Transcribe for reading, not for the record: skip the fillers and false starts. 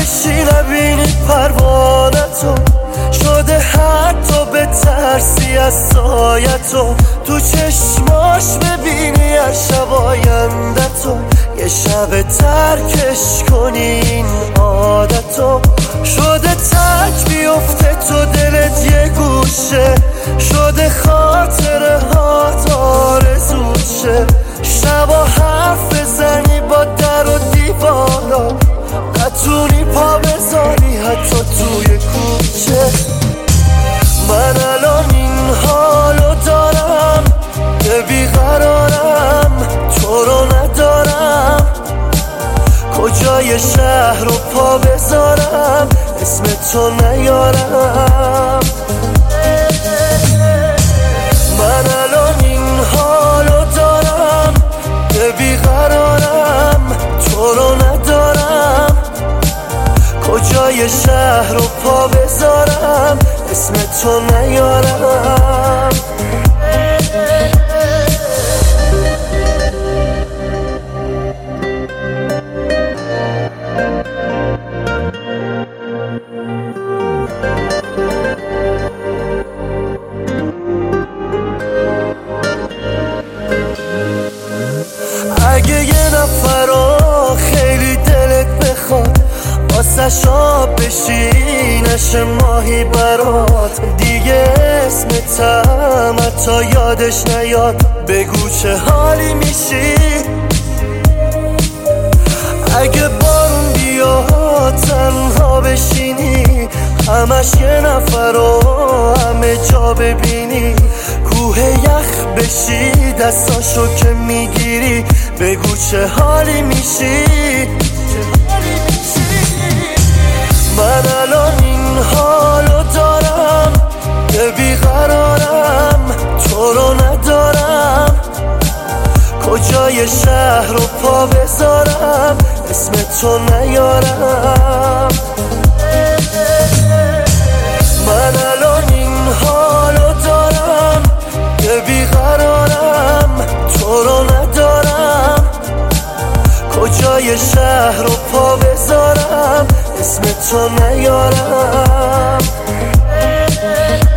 میشی نبینی پروانتو، شده حتی به ترسی از سایتو، تو چشماش ببینی هر شب آیندتو، یه شب ترکش کنی این عادتو. شده تک بیفته تو دلت یه گوشه، شده خاطره هات آرزوشه، شبا حرف بزنی با در و دیوارا، نتونی پا بذاری حتی توی کوچه. من الان این حالو دارم که بیقرارم، تو رو ندارم، کجای شهر رو پا بذارم اسم تو نیارم. من الان این حالو دارم که بیقرارم، تو رو ندارم، کجای شهر رو پا بذارم اسم تو نیارم. اگه یه نفر رو خیلی دلت بخواد، واسه شاب بشی نشه ماهی برات، دیگه اسمتم حتی یادش نیاد، بگو چه حالی میشی. اگه بارون بیاد تنها بشینی، همش یه نفر رو همه جا ببینی، کوه یخ بشی دستاشو که میگیری، بگو چه حالی میشی. من الان این حالو دارم که بیقرارم، تو رو ندارم، کجای شهر رو پا بذارم اسم تو نیارم. من الان این حالو دارم که بیقرارم، تو رو ندارم، کجای شهر رو پا بذارم اسم تو نیارم.